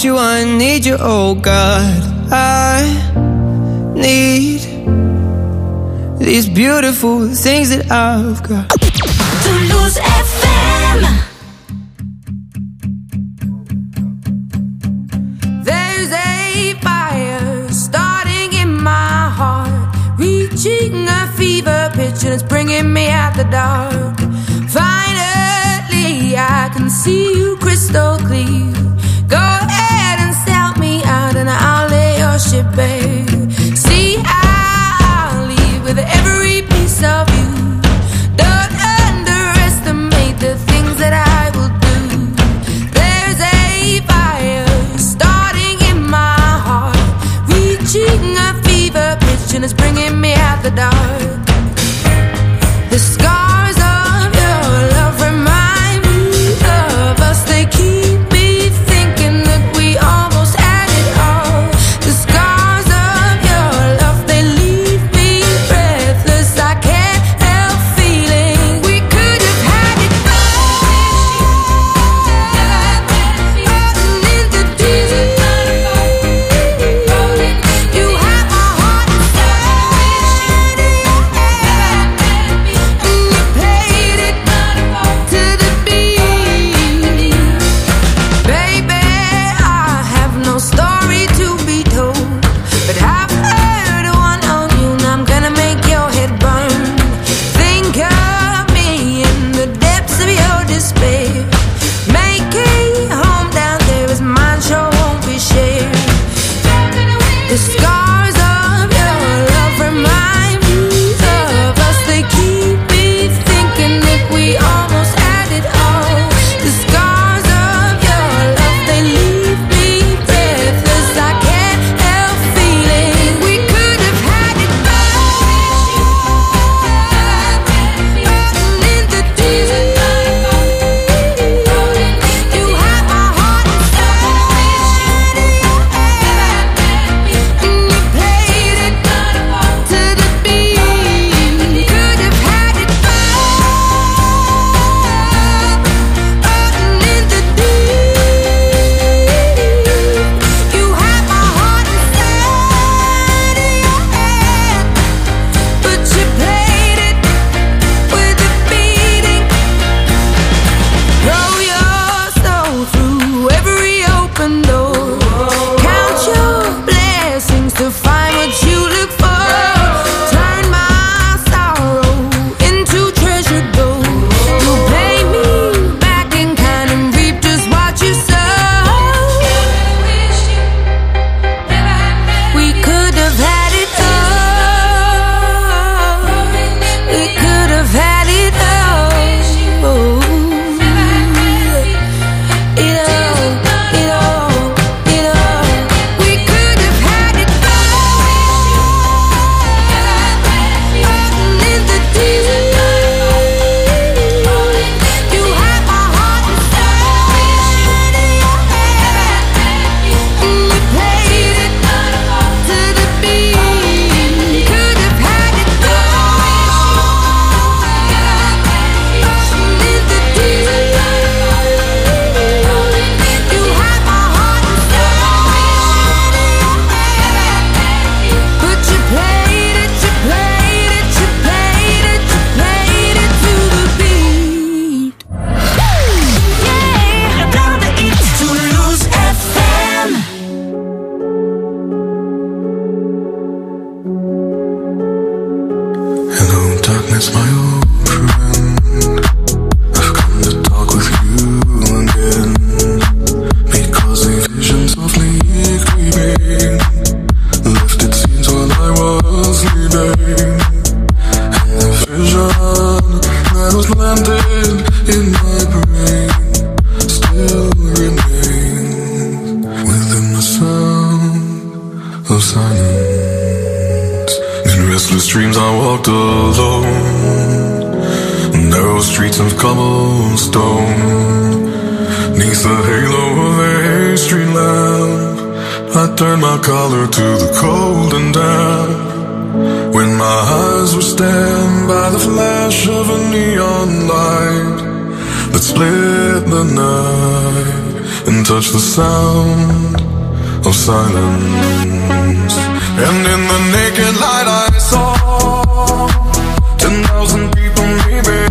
you, I need you, oh God. I need these beautiful things that I've got. Toulouse FM. There's a fire starting in my heart, reaching a fever pitch and it's bringing me out the dark. Finally I can see you crystal clear. Go ahead and sell me out and I'll lay your ship bare. See, I'll leave with every piece of you. Don't underestimate the things that I will do. There's a fire starting in my heart, reaching a fever pitch and it's bringing me out the dark. The scars of your love remind me of us. They keep me thinking that we almost had it all. The scars of your love, they leave me breathless. I can't help feeling we could have had it all. In the deep, you have my heart inside, and you played it to the beat. Baby, I have no story to be told, but I've heard one on you and I'm gonna make your head burn. Think of me in the depths of your despair. Make a home down there as mine sure won't be shared. The scars of your love remind me of us. They keep me thinking that we almost had it all. The scars of your love, they leave me breathless. I can't help feeling we could have had it all. In the deep, you have my heart inside, and you played it to the beat. Could have had it all. In the deep, you have my heart inside of your hand, but you played it with a beating. Throw your soul through every open door. Count your blessings to find what you look for. Turn my sorrow into treasure gold. You'll pay me back in kind and reap just what you sow. We could have had it all. We could have had it all. It all. We could have had it all. In the deep, you have my heart inside, and you played it to the beat. Could have had it all. In the deep, you have my heart inside, but you played it to the beat. Yeah, down the east. Toulouse FM. Hello, darkness, my old friend. I've come to talk with you again, because a vision softly creeping left its scenes while I was sleeping, and the vision that was landed in my brain still remains within the sound of silence. In restless dreams I walked alone, narrow streets of cobblestone, neath the halo of a street lamp. I turned my collar to the cold and damp, when my eyes were stabbed by the flash of a neon light that split the night and touch the sound of silence. And in the naked light I saw 10,000 people maybe.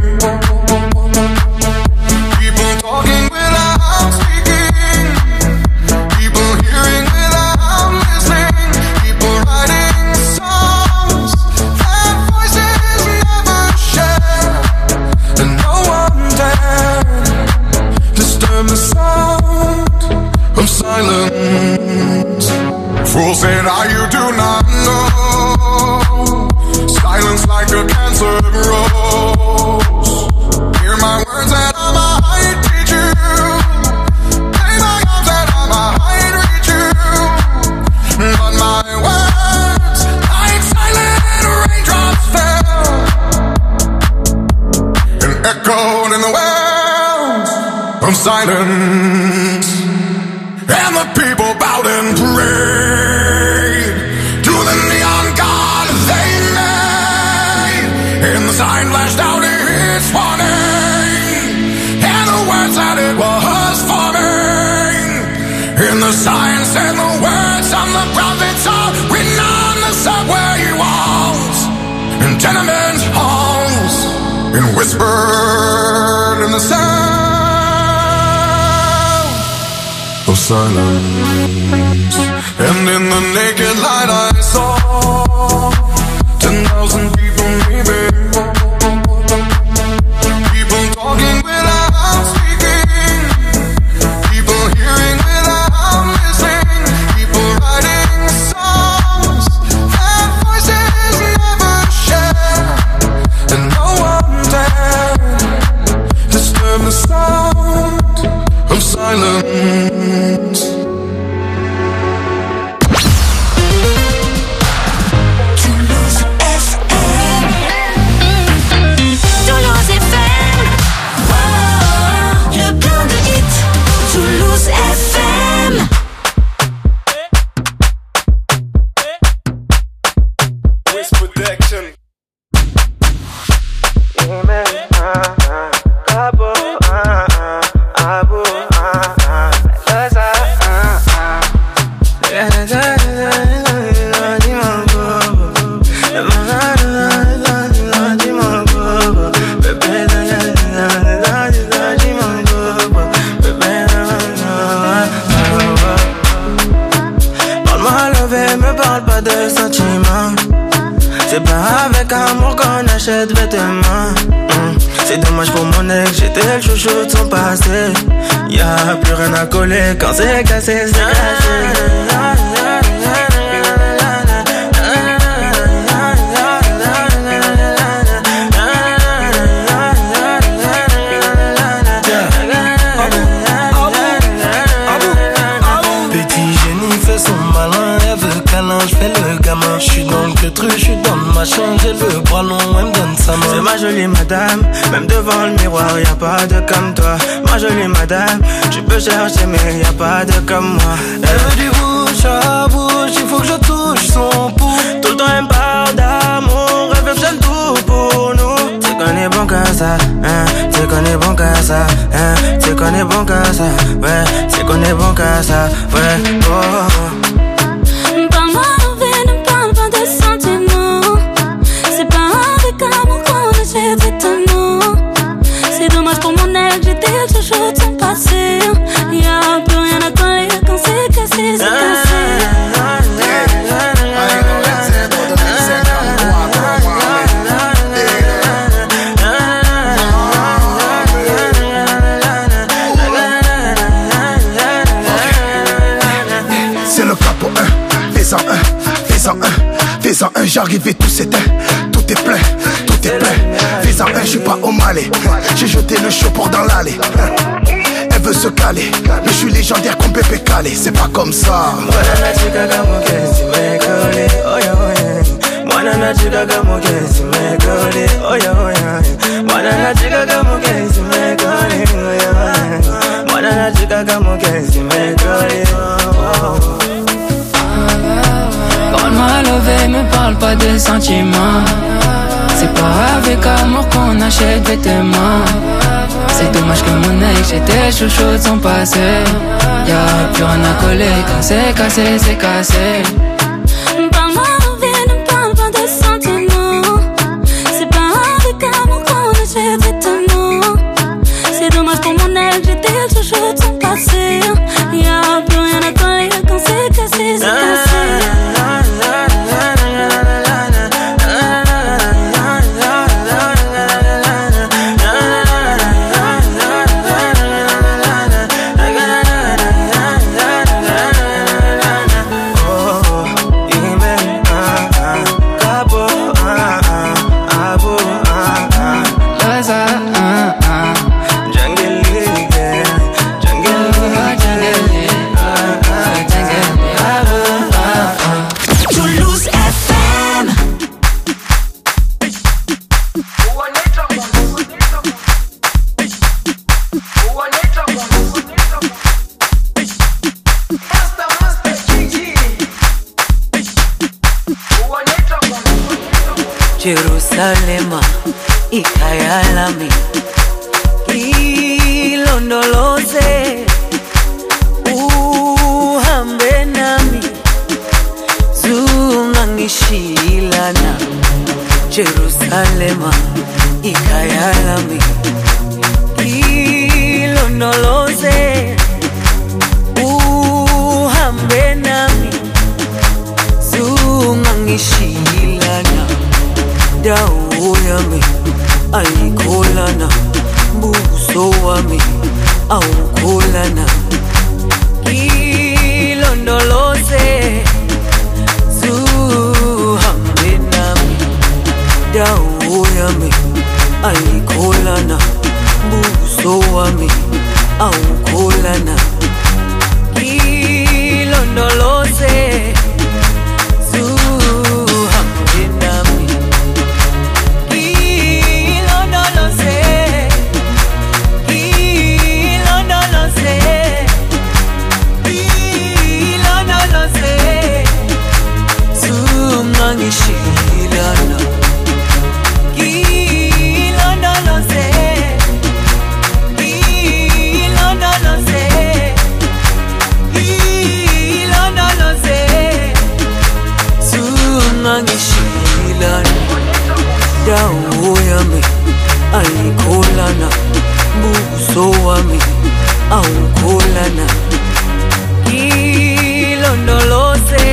People talking without speaking. People hearing without listening. People writing songs that voices never share. And no one dared disturb the sound of silence. Fool said, you do not know. Silence like a cancer grows. Hear my words that I might teach you. Play my arms that I might reach you. But my words, like silent raindrops fell and echoed in the wells of silence. And the people bowed and prayed to the neon god they made. And the sign flashed out its warning, and the words that it was forming. And the sign said the words of the prophets are written on the subway walls and tenement halls, and whispered in the sound of silence. And in the naked light I saw 10,000 people maybe. People talking without speaking. People hearing without listening. People writing songs that voices never share. And no one dared disturb the sound of silence. C'est dommage pour mon ex, j'étais le chouchou de son passé. Y'a plus rien à coller quand c'est cassé, c'est cassé. J'suis dans le truc, j'suis dans le machin, j'ai le bras long, elle me donne sa main. C'est ma jolie madame, même devant le miroir, y'a pas de comme toi. Ma jolie madame, tu peux chercher mais y'a pas de comme moi. Elle veut du bouche à bouche, il faut que je touche son pouls. Tout le temps elle me parle d'amour, elle veut que j'aime tout pour nous. C'est qu'on est bon qu'à ça, hein, c'est qu'on est bon qu'à ça, hein, c'est qu'on est bon qu'à ça, ouais, c'est qu'on est bon qu'à ça, ouais, oh. C'est dommage pour mon ex, j'étais le chouchou de son passé. Y'a plus rien à coller quand c'est cassé, c'est cassé. C'est le capo 1, fais-en un, fais-en un, fais-en un, j'arrive et tout s'éteint, tout est plein, tout est plein. Fais-en un, j'suis pas au Malais, j'ai jeté le show pour dans l'allée. Elle veut se caler, mais j'suis légendaire comme Pépé Calé, c'est pas comme ça. Parle-moi levé, me parle pas de sentiments. C'est pas avec amour qu'on achète des témoins. C'est dommage que mon ex, j'étais chouchou de son passé. Y'a plus rien à coller, quand c'est cassé, c'est cassé. Parle-moi de vie, ne parle pas de sentiments. C'est pas avec amour qu'on achète des témoins. C'est dommage pour mon ex, j'étais chouchou de son passé. Y'a plus rien à coller, quand c'est cassé, c'est cassé. Jerusalema ikhaya lami ilondoloze uhambe nami zungangishilana Jerusalema ikhaya lami ilondoloze uhambe nami zungangishilana Dawo yami ayikholana buso wami awukholana ilondoloze zuhambe nami Dawo yami ayikholana buso wami awukholana ilondoloze Shilana ilondoloze ilondoloze ilondoloze zungangishilana Dawo yami ayikholana buso wami awukholana ilondoloze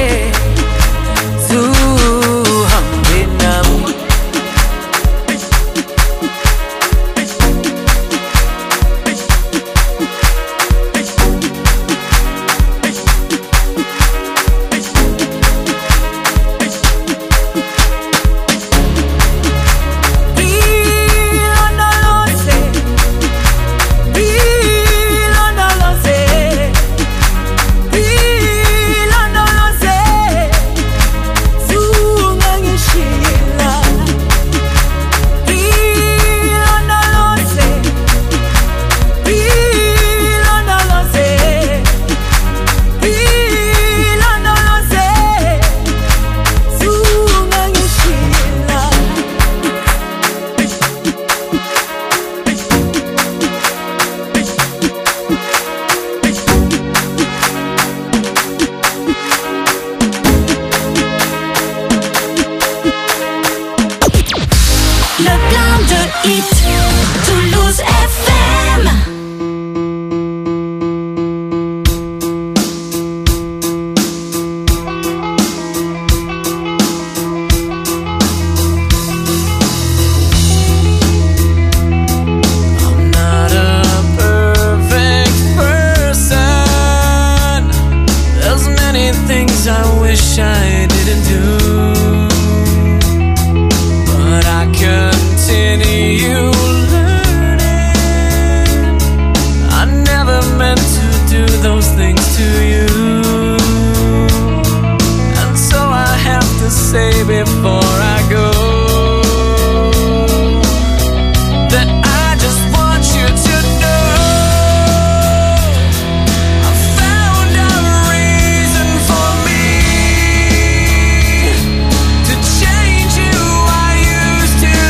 To change you, I used to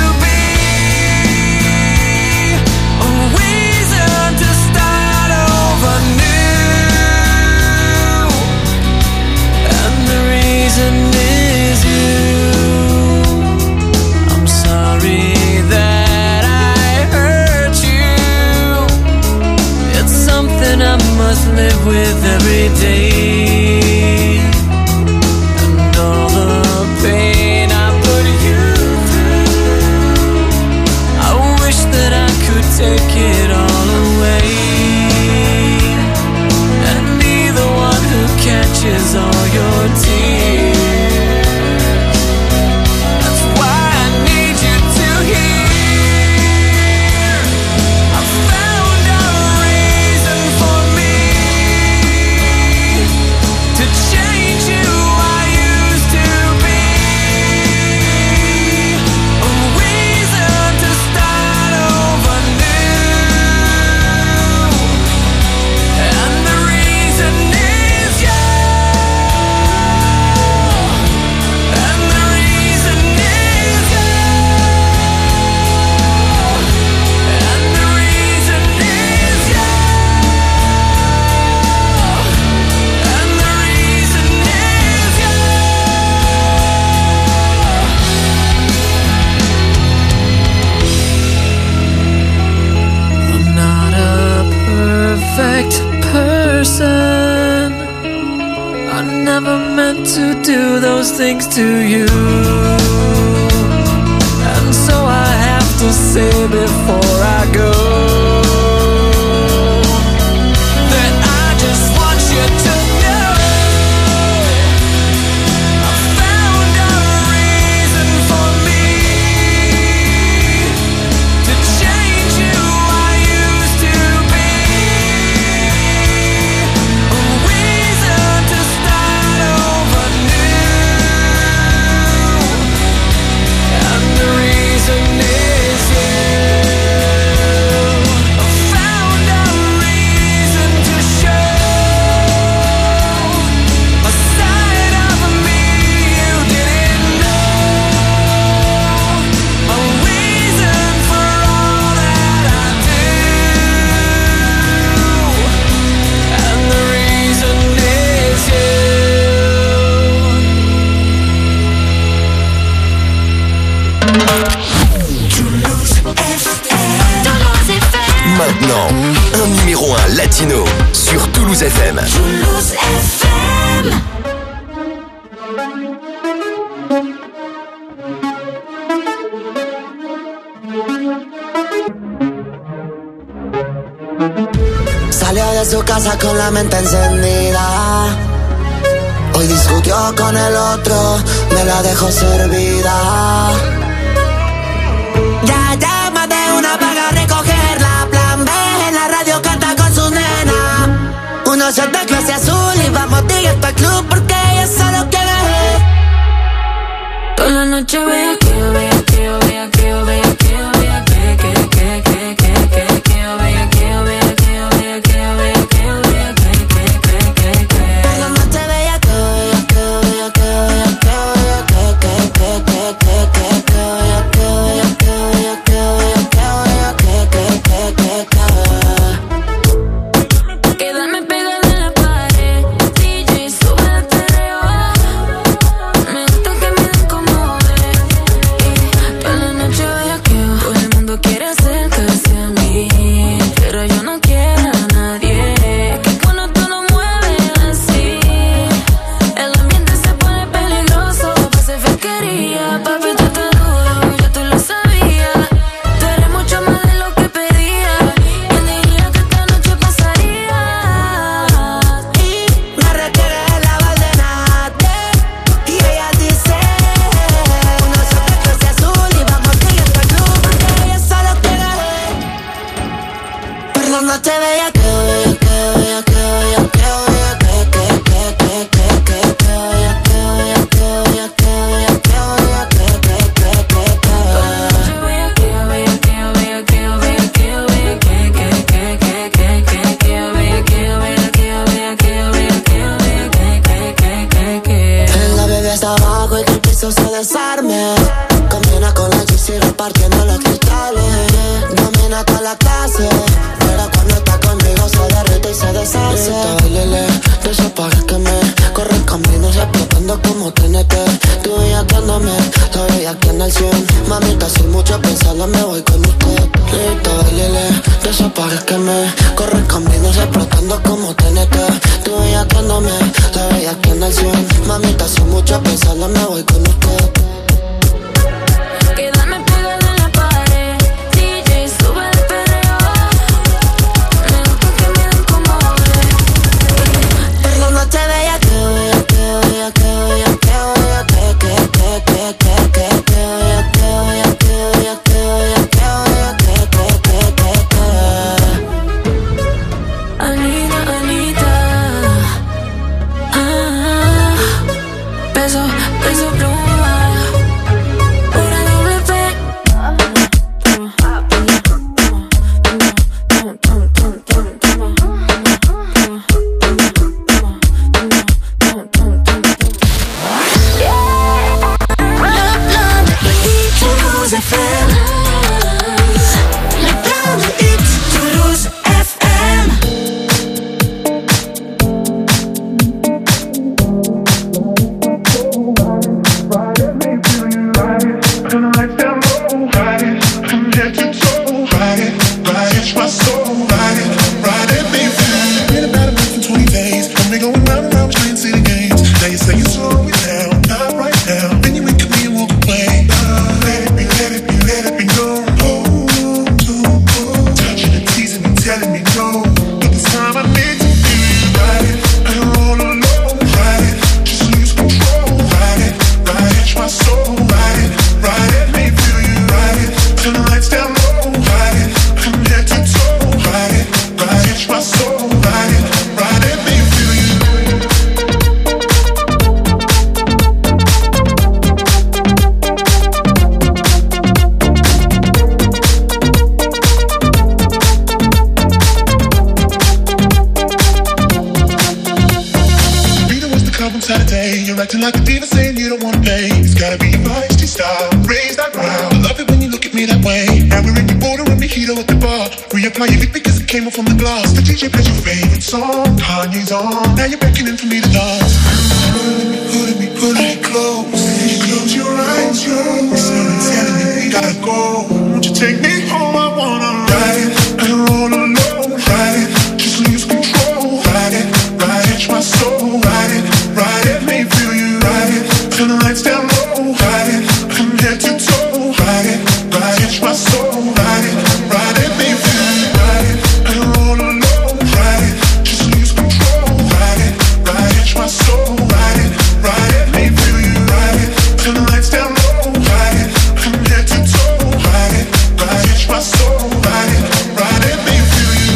do those things to you. And so I have to say before I go that I just want you to know I found a reason for me to change who I used to be. A reason to start over new. And the reason is you. I found a reason to show a side of me you didn't know. A reason for all that I do. And the reason is you. Maintenant, un numéro 1 latino sur Toulouse FM. Toulouse FM. Salió de su casa con la mente encendida. Hoy discutió con el otro, me la dejó servida. Ya llama de una vaga a recogerla. Plan B en la radio canta con su nena. Uno shot de clase azul y vamos directo al club porque ella solo quiere. Toda la noche vea que yo vea que yo vea que yo vea que yo vea que yo vea que yo vea que yo vea que yo vea que yo vea que. Por la noche veía que Quedarme pegada en la pared. DJ sube el perreo. Me gusta que me den como toda la noche vea que todo el mundo quiere acercarse a mí, pero yo no quiero a nadie. Que cuando tú lo mueves así, el ambiente se pone peligroso. Pase fequería, papi, tú te duro, ya tú lo sabías. Tú eres mucho más de lo que pedía. ¿Quién diría que esta noche pasaría? y me requiere la valdenate. Y ella dice, uno shot de clase azul y vamos directo al club porque ella solo quiere. Por la noche veía que la bebé está abajo y que el piso se desarme. Combina con la GC repartiendo los cristales. Domina toda la clase, pero cuando está conmigo se derrite y se deshace. Bailele, de esos pares que me corren caminos explotando como TNT. Tú bellaqueándome, la bellaqueando al 100. Mamita, sin mucho pensarlo me voy con usted. Grita, bailele, de esos pares que me corren caminos explotando como TNT. Tú bellaqueándome, la bellaqueando al 100. Mamita, sin mucho pensarlo me voy con usted. Quedarme pegada en la pared. DJ sube el perreo. Me gusta que me den como Por la noche veía que Anita, Anita. Peso, peso pluma. Una doble P. Toulouse FM. Le plan de hits. Toulouse FM. Been about a month and 20 days. I've been going round and round trying to see the games. Now you say you slow it down. Acting like a diva saying you don't wanna pay. It's gotta be your feisty style, raise that ground. I love it when you look at me that way. Now we're in your border and mojito at the bar. Reapply your lip because it came off from the glass. The DJ plays your favorite song, Kanye's on. Now you're beckoning for me to dance. Pulling me close. Close your eyes, it's not telling me we gotta go. Won't you take me home? I wanna ride it and roll alone. Ride it, just lose control. Ride it, catch my soul. Ride it, make me feel you. Ride it, turn the lights down low. Ride it, from head to toe. Ride it, catch my soul. Ride it, make me feel you. Ride it and roll alone. Ride it, just lose control. Ride it, catch my soul. Ride it, make me feel you. Ride it, turn the lights down low. Ride it, from head to toe. Ride it, catch my soul. Ride it, make me feel you.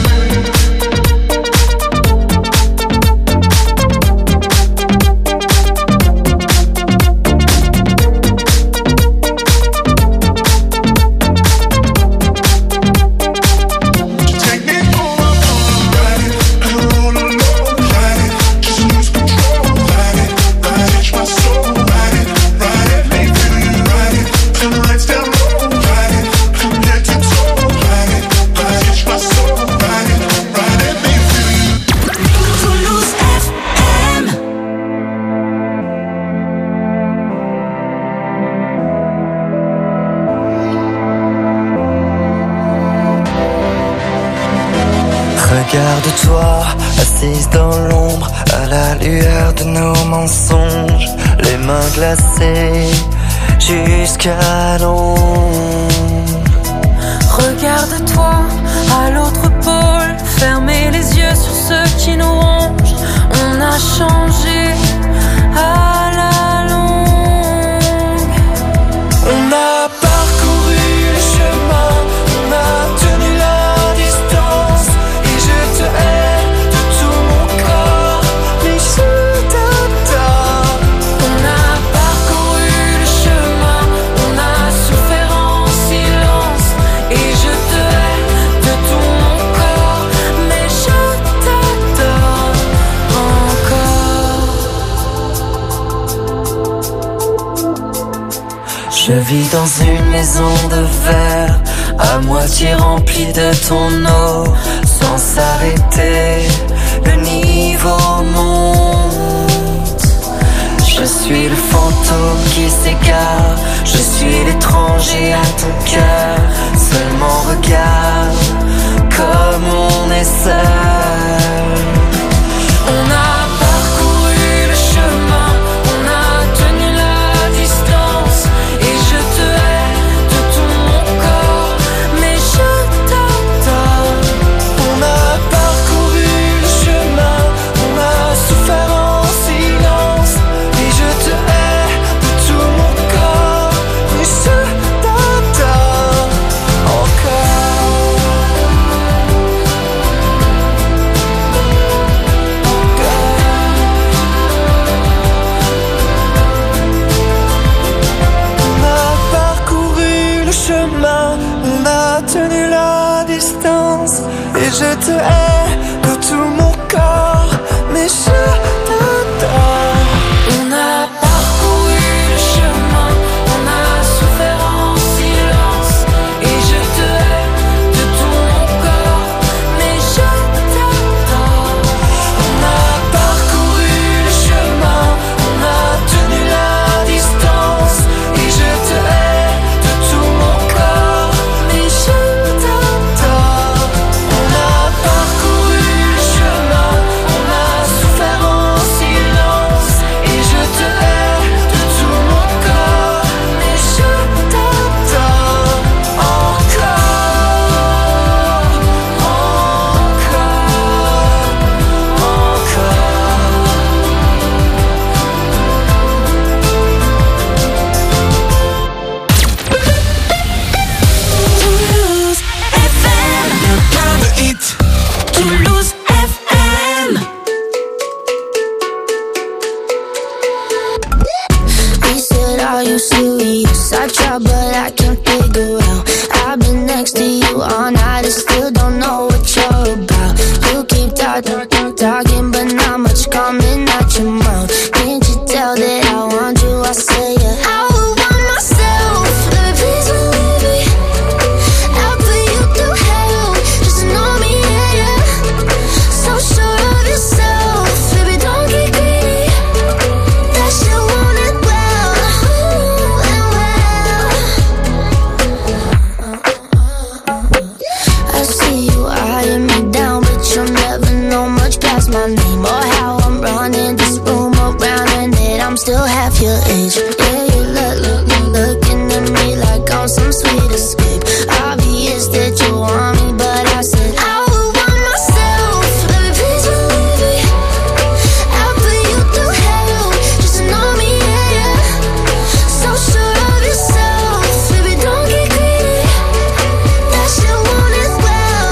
Regarde-toi, assise dans l'ombre, à la lueur de nos mensonges, les mains glacées jusqu'à l'ombre. Regarde-toi, à l'autre pôle, fermez les yeux sur ceux qui nous rongent. On a changé à la longue. On a parcouru le chemin, on a tenu la distance. Je te hais de tout mon corps, mais je t'adore. On a parcouru le chemin, on a souffert en silence. Et je te hais de tout mon corps, mais je t'adore encore. Je vis dans une maison de verre, à moitié remplie de ton eau. Sans s'arrêter, le niveau monte. Je suis le fantôme qui s'égare, je suis l'étranger à ton cœur. Seulement regarde comme on est seul. On a parcouru le chemin, on a tenu la distance. Et je te hais de tout mon corps, mais je t'adore. On a parcouru le chemin, on a souffert en silence. Et je te hais de tout mon corps, mais je t'adore encore. On a parcouru le chemin, on a tenu la distance. Et je te hais de tout mon corps, mais je t'adore. On a parcouru le chemin, on a souffert en silence. Et je te hais de tout mon corps, mais je t'adore. On a parcouru le chemin, on a tenu la distance. Et je te hais de tout mon corps, mais je t'adore. On a parcouru le chemin, on a souffert en silence. Et je te hais de tout mon corps, mais je t'adore encore, Toulouse FM. Le hit. Toulouse FM. He said, are you serious? I try but I can't figure out. I've been next to you all night and still don't know what you're about. You keep talking, but not much coming out your mouth. Can't you tell that I change. Yeah, you looking at me like I'm some sweet escape. Obvious that you want me, but I said I would want myself. Baby, please believe me. I'll put you through hell just to know me, yeah, yeah. So sure of yourself, baby, don't get greedy. That shit won't as well.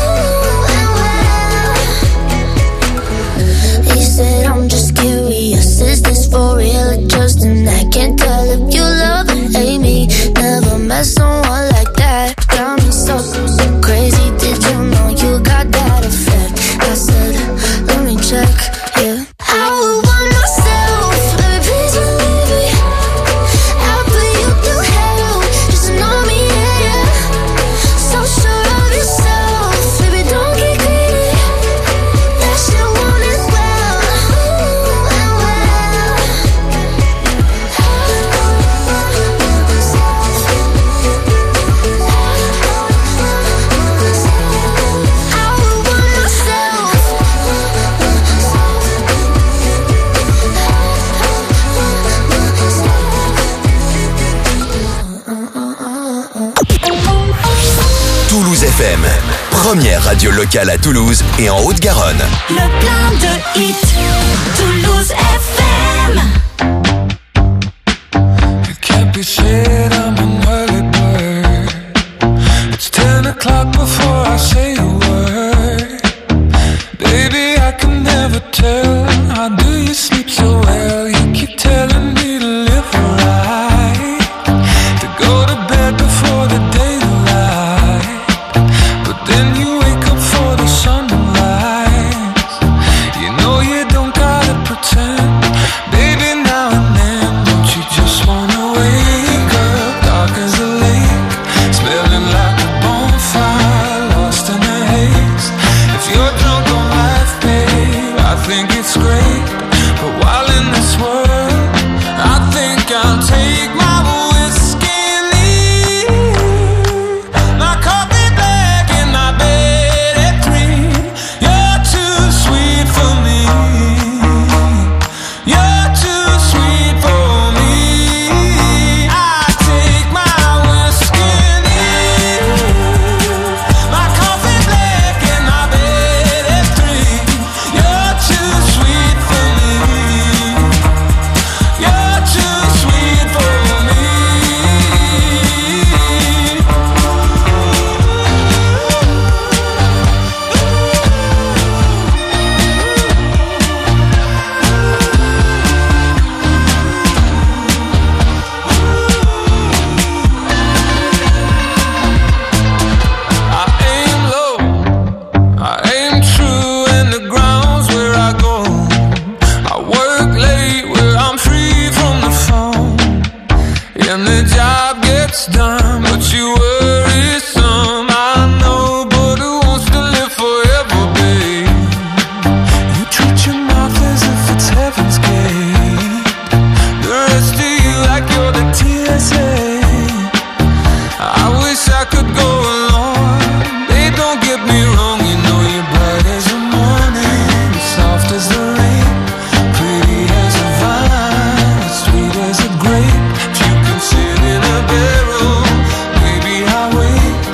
He said I'm just curious, is this for real or just an act? Can't tell if you love or hate me. Never met someone like that. Got me so crazy. Did you know you got that effect? I said, let me check, yeah. I would want myself, baby, please believe me. I'll put you through hell just to know me, yeah, yeah. So sure of yourself, baby, don't get greedy. That shit won't as well. Toulouse FM, première radio locale à Toulouse et en Haute-Garonne. Le plein de hits. Toulouse FM. It can't be said I'm an early bird. It's 10 o'clock before I say a word. Baby, I can never tell. How do you sleep so well? You keep telling me to live right, to go to bed before the daylight. But then you wake up for the sunrise. You know you don't gotta pretend. Baby, now and then, don't you just wanna wake up dark as a lake, smelling like a bonfire, lost in a haze. If you're drunk on life, babe, I think it's great. But while in this world, I think I'll take my whiskey and leave. My coffee black and my bed at 3. You're too sweet for me. You're too sweet for me. I take my whiskey and leave. My coffee black and my bed at 3. You're too sweet for me. You're too sweet for me. I aim low, I aim true, and the ground's where I go. I work late where I'm free from the phone, and the job gets done, but you worry some. I know, but who wants to live forever, babe? You treat your mouth as if it's heaven's gate. The rest of you like you're the TSA. I wish I could go along. Babe, don't get me wrong. You know you're bright as the morning, soft as the rain, pretty as a vine, sweet as a grape. If you can sit in a barrel, baby, I'll wait.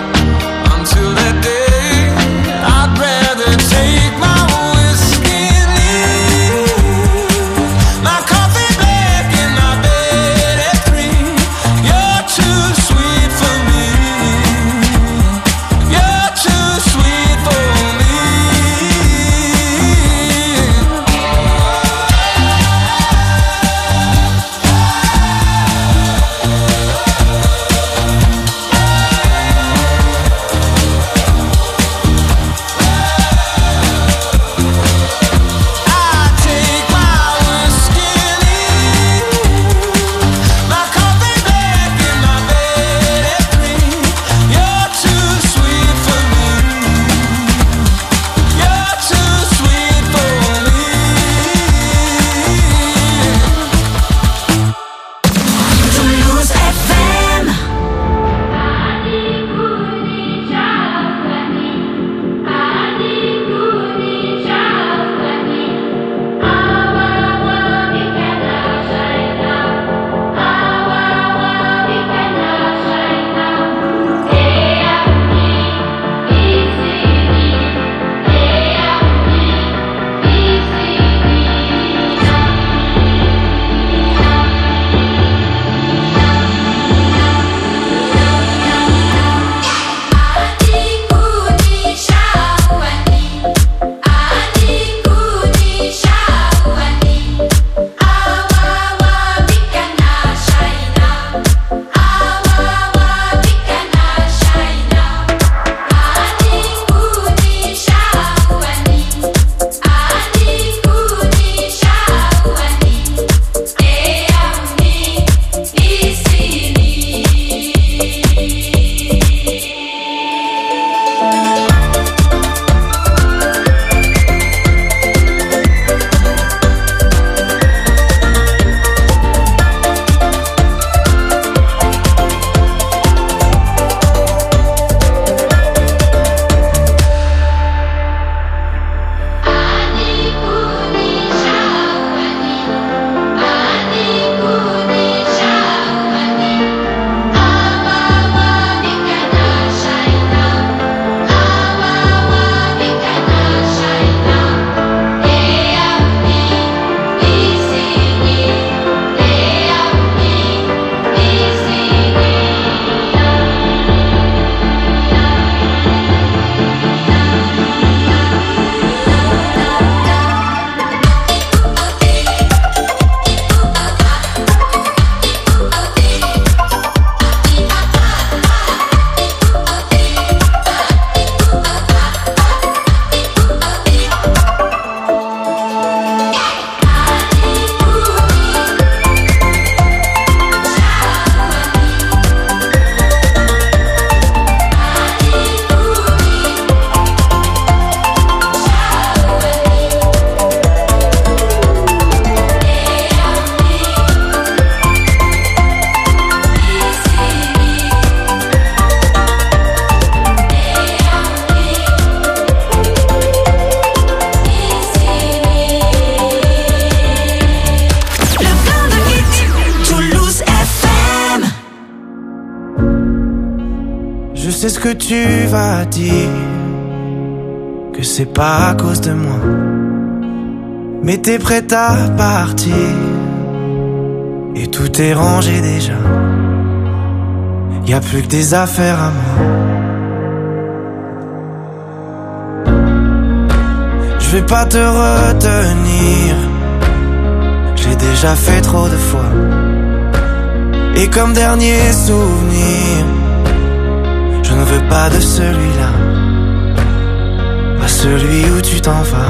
sais ce que tu vas dire, que c'est pas à cause de moi. Mais t'es prête à partir, et tout est rangé déjà. Y'a plus que des affaires à moi. Je vais pas te retenir, j'ai déjà fait trop de fois. Et comme dernier souvenir, je ne veux pas de celui-là, pas celui où tu t'en vas.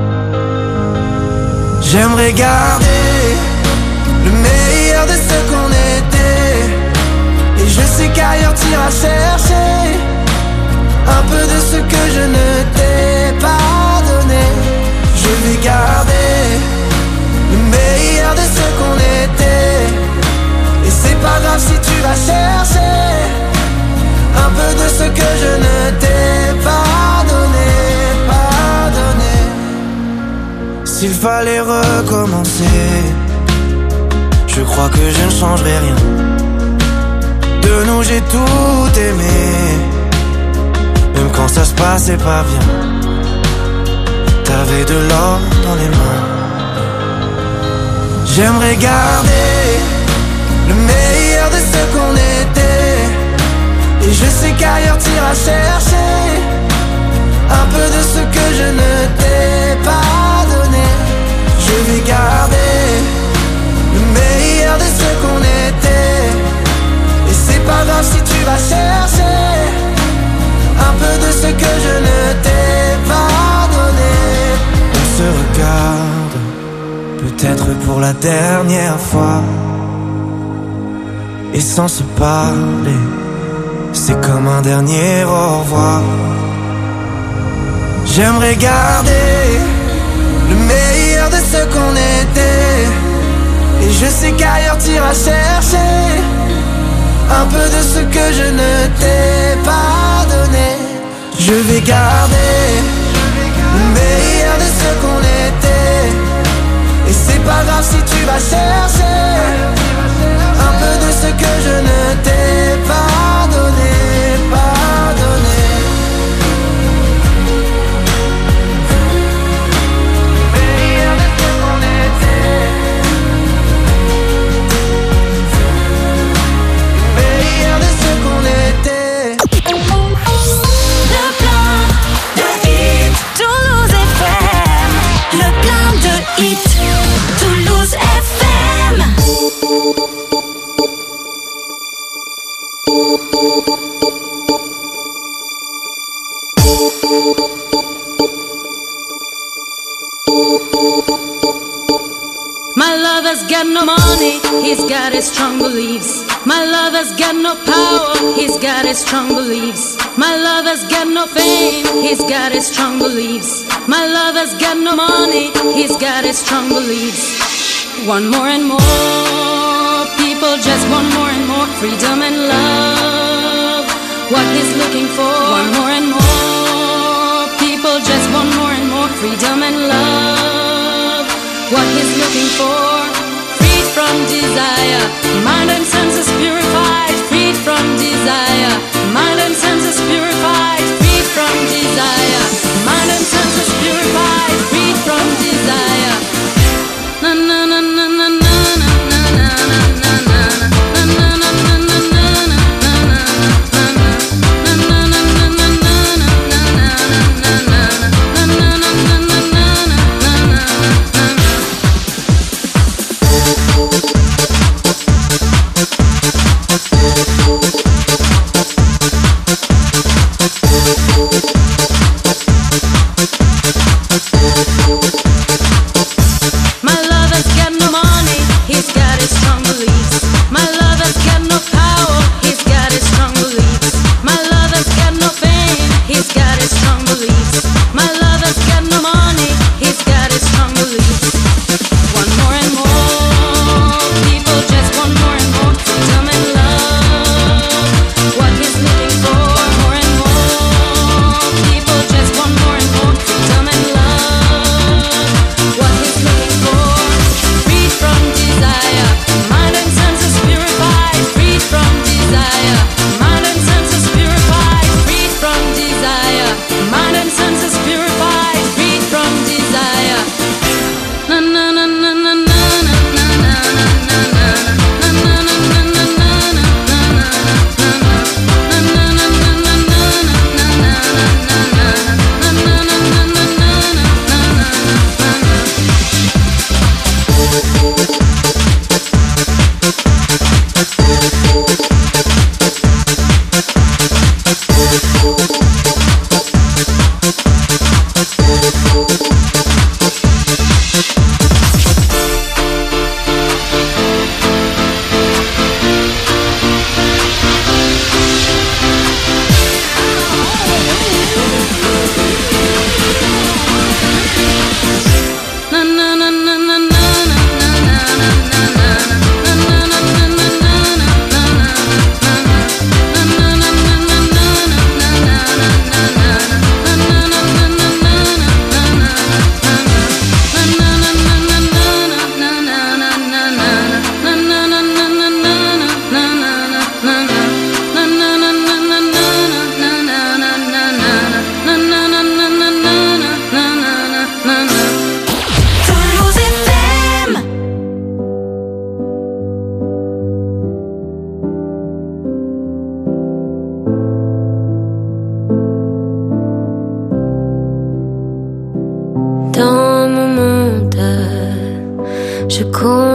J'aimerais garder le meilleur de ce qu'on était, et je sais qu'ailleurs t'iras chercher un peu de ce que je ne t'ai pas donné. Je vais garder le meilleur de ce qu'on était, et c'est pas grave si tu vas chercher un peu de ce que je ne t'ai pas donné, pas donné. S'il fallait recommencer, je crois que je ne changerai rien. De nous j'ai tout aimé, même quand ça se passait pas bien. T'avais de l'or dans les mains. J'aimerais garder le meilleur de ce qu'on était, et je sais qu'ailleurs t'iras chercher un peu de ce que je ne t'ai pas donné. Je vais garder le meilleur de ce qu'on était, et c'est pas grave si tu vas chercher un peu de ce que je ne t'ai pas donné. On se regarde, peut-être pour la dernière fois, et sans se parler, c'est comme un dernier au revoir. J'aimerais garder le meilleur de ce qu'on était, et je sais qu'ailleurs t'iras chercher un peu de ce que je ne t'ai pas donné. Je vais garder le meilleur de ce qu'on était, et c'est pas grave si tu vas chercher un peu de ce que je ne t'ai pas donné, pas donné. Meilleur de ce qu'on était, meilleur de ce qu'on était. Le plein de hits, Toulouse FM. Le plein de hits, Toulouse FM. My lover's got no money, he's got his strong beliefs. My lover's got no power, he's got his strong beliefs. My lover's got no fame, he's got his strong beliefs. My lover's got no money, he's got his strong beliefs. Want more and more, people just want more and more freedom and love. What he's looking for, want more and more, people just want more and more freedom and love. What he's looking for, freed from desire, mind and senses purified, freed from desire, mind and senses purified, freed from desire, mind and senses purified, freed from desire. Na na na na na na na na na na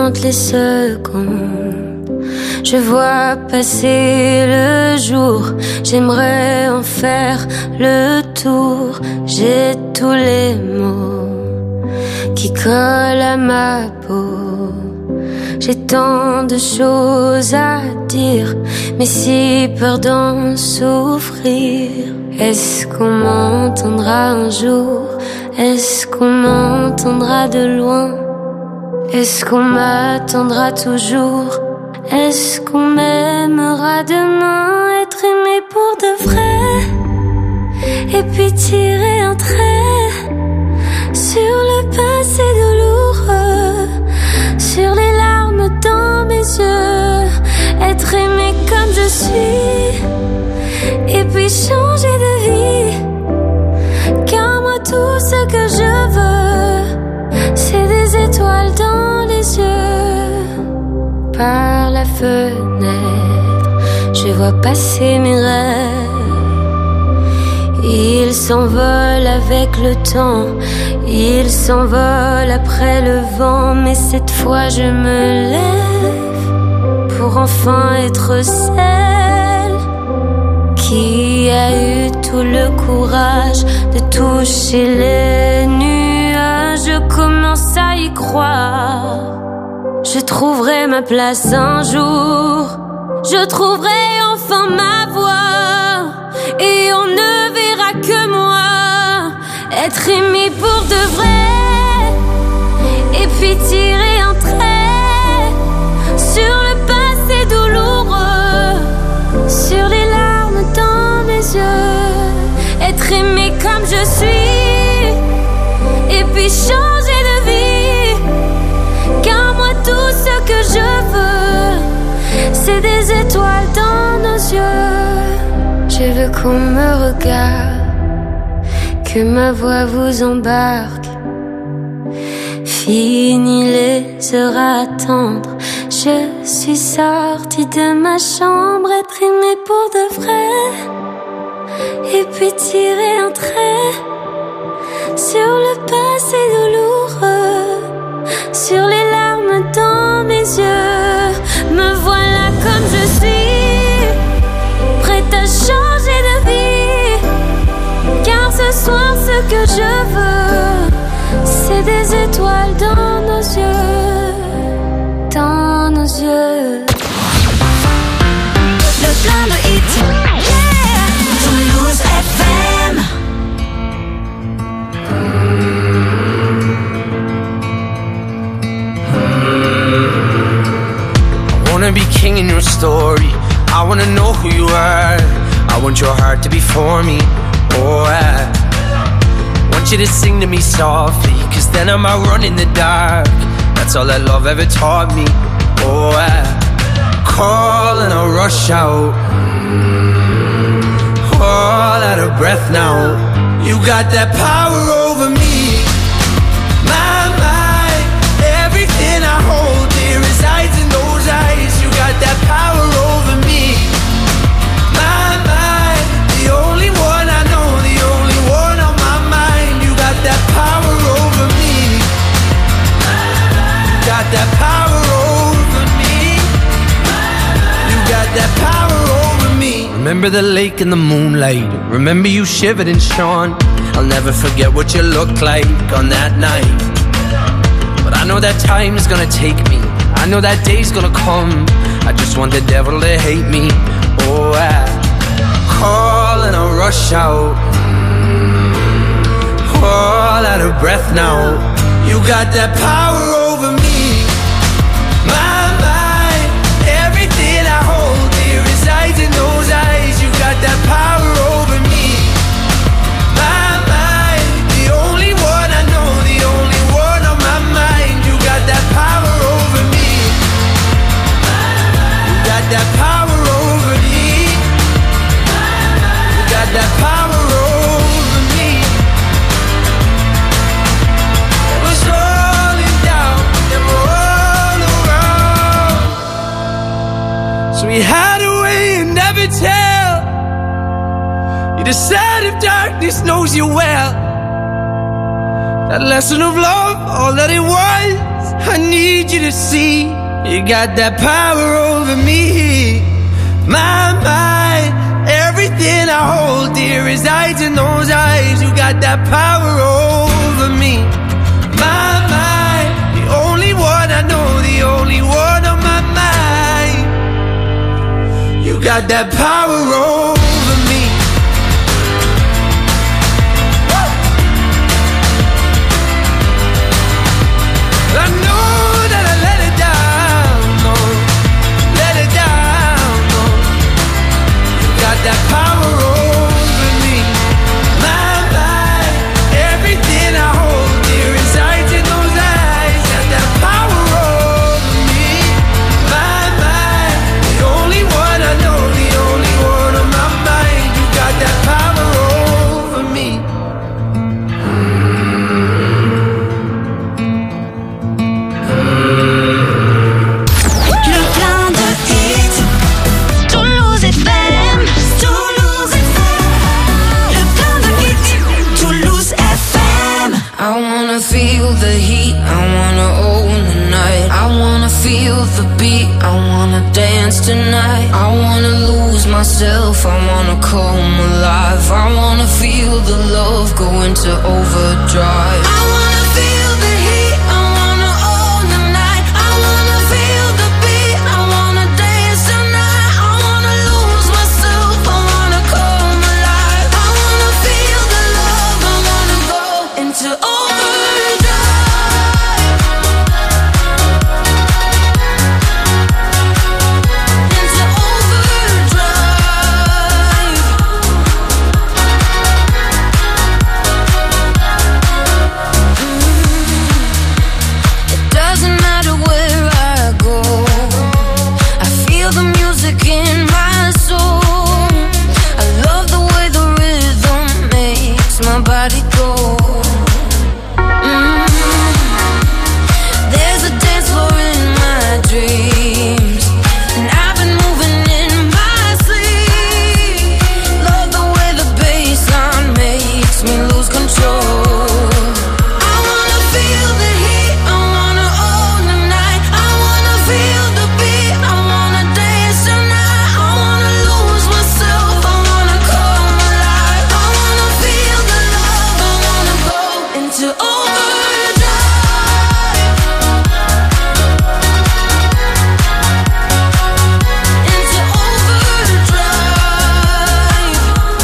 compte les secondes. Je vois passer le jour, j'aimerais en faire le tour. J'ai tous les mots qui collent à ma peau. J'ai tant de choses à dire, mais si peur d'en souffrir. Est-ce qu'on m'entendra un jour? Est-ce qu'on m'entendra de loin? Est-ce qu'on m'attendra toujours? Est-ce qu'on m'aimera demain? Être aimé pour de vrai, et puis tirer un trait sur le passé douloureux, sur les larmes dans mes yeux. Être aimé comme je suis, et puis changer de vie. Car moi tout ce que je veux, c'est des étoiles dans les yeux. Par la fenêtre, je vois passer mes rêves. Ils s'envolent avec le temps, ils s'envolent après le vent. Mais cette fois je me lève pour enfin être celle qui a eu tout le courage de toucher les nuages. Je commence à y croire. Je trouverai ma place un jour. Je trouverai enfin ma voix. Et on ne verra que moi. Être aimé pour de vrai. Et puis tirer un trait sur le passé douloureux, sur les larmes dans mes yeux. Être aimé comme je suis, et puis changer de vie. Car moi tout ce que je veux, c'est des étoiles dans nos yeux. Je veux qu'on me regarde, que ma voix vous embarque. Fini les heures à attendre, je suis sortie de ma chambre. Être aimée pour de vrai, et puis tirer un trait sur le passé douloureux, sur les larmes dans mes yeux. Me voilà comme je suis, prête à changer de vie. Car ce soir ce que je veux, c'est des étoiles dans nos yeux, dans nos yeux. Le plein de hits, yeah. Toulouse FM. I wanna be king in your story. I wanna know who you are. I want your heart to be for me. Oh, I want you to sing to me softly, 'cause then I'm out running the dark. That's all that love ever taught me. Oh, I call and I rush out, all out of breath now. You got that power over me. My mind, everything I hold dear resides in those eyes. You got that power over me. My mind, the only one I know, the only one on my mind. You got that power over me. You got that power over me. You got that power over me. Remember the lake in the moonlight. Remember you shivered and shone. I'll never forget what you looked like on that night. But I know that time is gonna take me. I know that day's gonna come. I just want the devil to hate me. Oh, I call and I rush out, all out of breath now. You got that power over me. My mind, everything I hold dear resides in those eyes. You got that power over me. My mind, the only one I know, the only one on my mind. You got that power over me. You got that power over me. You got that power over me. It was rolling down and all around. So we hide away and never tell. You decide if darkness knows you well. That lesson of love, all that it was. I need you to see you got that power over me. My mind, everything I hold dear is eyes in those eyes. You got that power over me. My mind, the only one I know, the only one on my mind. You got that power over me. I know that I let it down, no, let it down, no. You got that power over me. My mind, everything I hold dear resides in those eyes. Got that power over me. My mind, the only one I know, the only one on my mind. You got that power over me. Le plein de hits, Toulouse FM, Toulouse FM. Le plein de hits, Toulouse FM. I wanna feel the heat, I wanna own the night. I wanna feel the beat, I wanna dance tonight. I wanna lose myself, I wanna come alive. I wanna feel the love go into overdrive. I wanna feel the heat, I wanna own the night. I wanna feel the beat, I wanna dance tonight. I wanna lose myself, I wanna come alive. I wanna feel the love, I wanna go into overdrive. Into overdrive. It doesn't matter where I go, I feel the music in my soul. I love the way the rhythm makes my body go. There's a dance floor in my dreams, and I've been moving in my sleep. Love the way the bassline makes me lose control. I wanna feel the heat, I wanna own the night. I wanna feel the beat, I wanna dance tonight. I wanna lose myself, I wanna come alive. I wanna feel the love, I wanna go into overdrive. Into overdrive.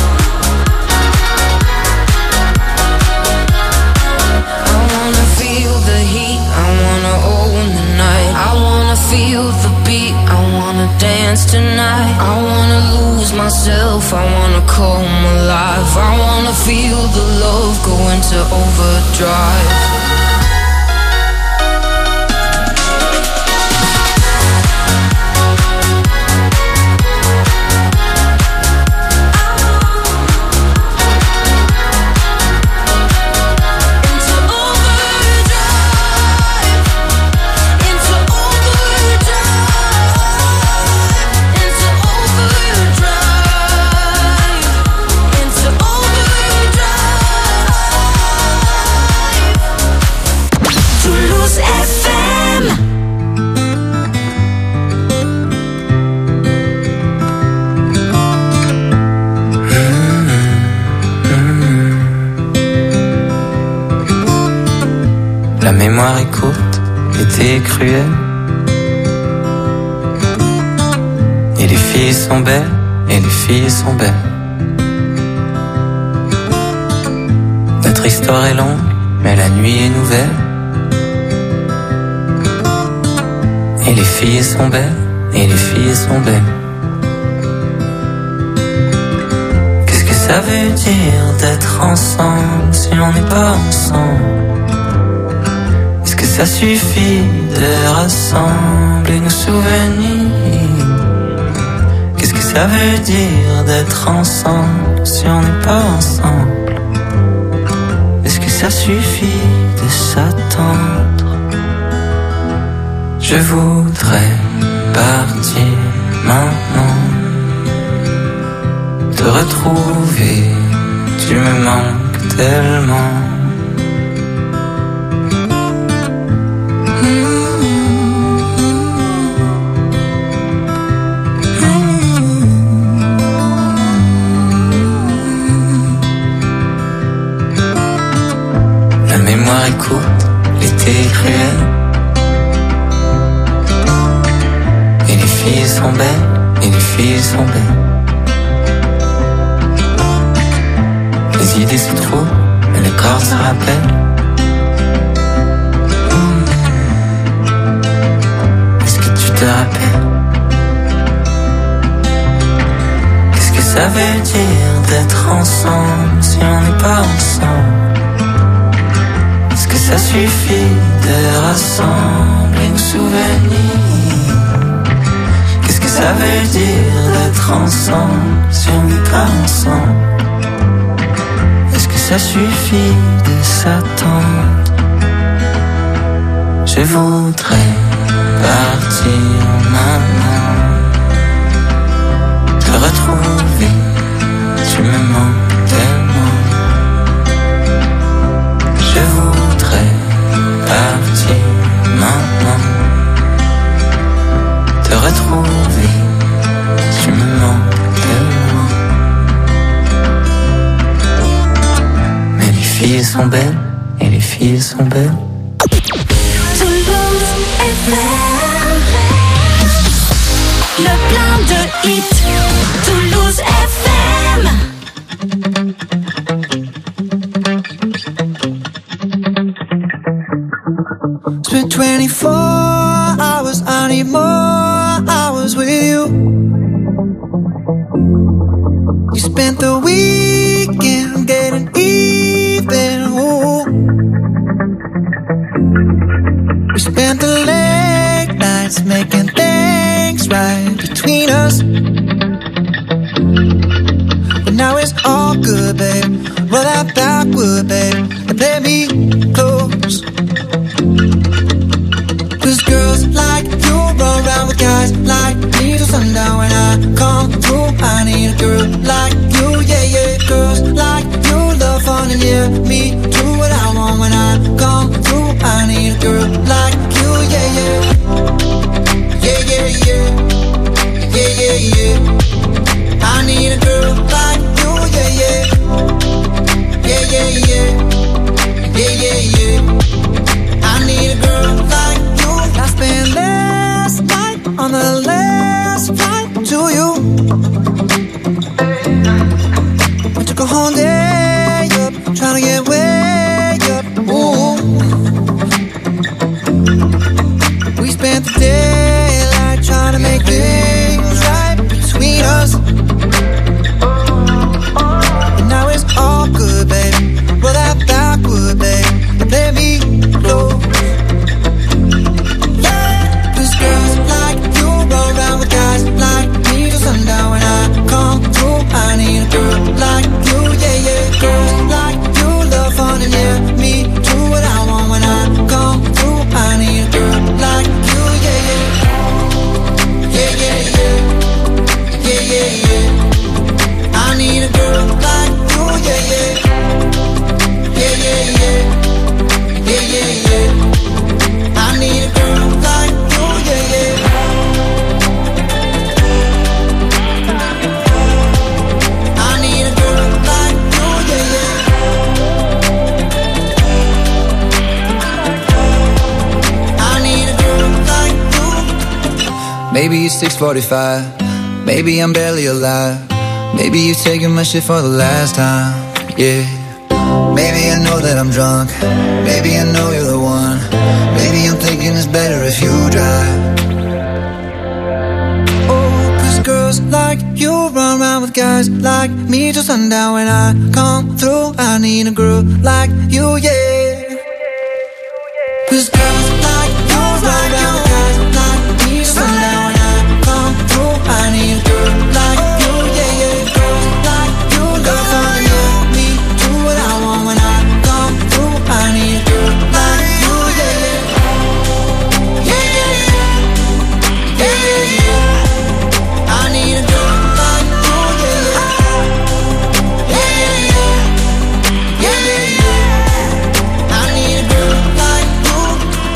I wanna feel the heat, I wanna own the night. I wanna feel the beat, I wanna dance tonight. I wanna lose myself, I wanna come alive. I wanna feel the love go into overdrive. Into overdrive. Into overdrive. Into overdrive. Into overdrive. Toulouse FM. La mémoire est courte, l'été est cruel. Et les filles sont belles, et les filles sont belles. Notre histoire est longue, mais la nuit est nouvelle. Et les filles sont belles, et les filles sont belles. Qu'est-ce que ça veut dire d'être ensemble si on n'est pas ensemble? Est-ce que ça suffit de rassembler nos souvenirs? Qu'est-ce que ça veut dire d'être ensemble si on n'est pas ensemble? Est-ce que ça suffit de s'attendre? Je voudrais partir maintenant, te retrouver, tu me manques tellement. cruelle. Et les filles sont belles, et les filles sont belles. Les idées c'est trop, mais le corps se rappelle. Est-ce que tu te rappelles? Qu'est-ce que ça veut dire d'être ensemble si on n'est pas ensemble? Est-ce que ça suffit de rassembler nos souvenirs? Qu'est-ce que ça veut dire d'être ensemble si on n'est pas ensemble? Est-ce que ça suffit de s'attendre? Je voudrais partir maintenant, te retrouver, tu me manques tellement. Je voudrais partir maintenant, te retrouver, tu me manques tellement. Mais les filles sont belles, et les filles sont belles. Toulouse FM. Le plein de hits. Toulouse FM. Spent 24 hours, I need more hours with you. You spent the weekend getting even. Ooh. We spent the late nights making things right between us. But now it's all good, babe. Roll that backward, babe, and play me close. 'Cause girls like you run around with guys like me till sundown. When I come through, I need a girl like you, yeah, yeah. Girls like you love fun and yeah, me do what I want. When I come through, I need a girl like you, yeah, yeah. Yeah, yeah, yeah. Yeah, yeah, yeah. I need a girl like you, yeah, yeah. Yeah, yeah, yeah. Yeah, yeah, yeah. I need a girl like you. I spent last night on the last flight to you. I took a whole day up, trying to get way up. Ooh. We spent the daylight trying to make things right between us. And now it's all good, baby. Roll that backward, babe, and play me close. Girls like you roll around with guys like me till sundown. When I come through, I need a girl like you, yeah, yeah. Girls like you love fun and yeah, me do what I want. When I come through, I need a girl like you, yeah, yeah. Yeah, yeah, yeah. Yeah, yeah, yeah. I need a girl like you, yeah, yeah. Yeah, yeah, yeah. Yeah, yeah, yeah. I need a girl like you, yeah, yeah. I need a girl like you, yeah, yeah. I need a girl like you. Maybe it's 6:45. Maybe I'm barely alive. Maybe you've taken my shit for the last time. Yeah. Maybe I know that I'm drunk. Maybe I know you're the one. Maybe I'm thinking it's better if you drive. Oh, 'cause girls like you run around with guys like me till sundown. When I come through, I need a girl like you, yeah. 'Cause girls like you run around with guys like me till sundown. When I come through, I need a girl like you, yeah, yeah. Girls like you love fun, yeah, me do what I want. When I come through, I need a girl like you, yeah, yeah. Yeah, yeah, yeah. Yeah, yeah, yeah. I need a girl like you, yeah, yeah. Yeah, yeah, yeah. Yeah, yeah, yeah. I need a girl like you.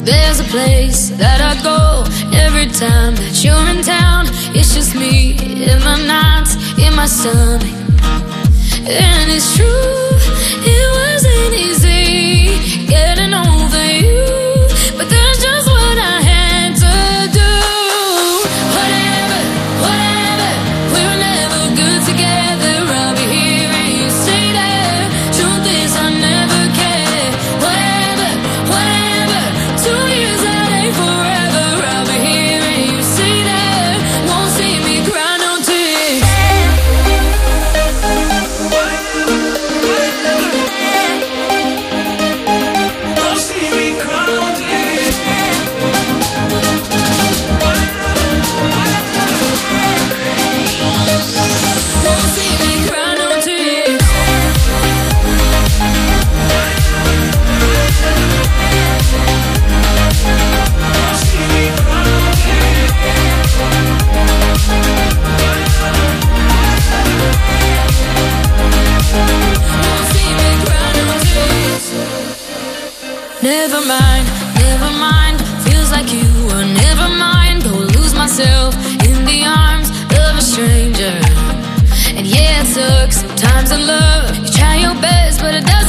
There's a place that I go every time that you're in town. It's just me in my nights, in my stomach. And it's true, it wasn't easy getting over you, but that's just what I had to do. Whatever, whatever, we were never good together. I'll be here and you stay there. Truth is I never cared. Whatever, whatever, 2 years that ain't forever. I'll be here and you stay there. Won't see me cry no tears. Never mind, feels like you were never mine. Go lose myself in the arms of a stranger. And yeah, it sucks sometimes in love. You try your best, but it doesn't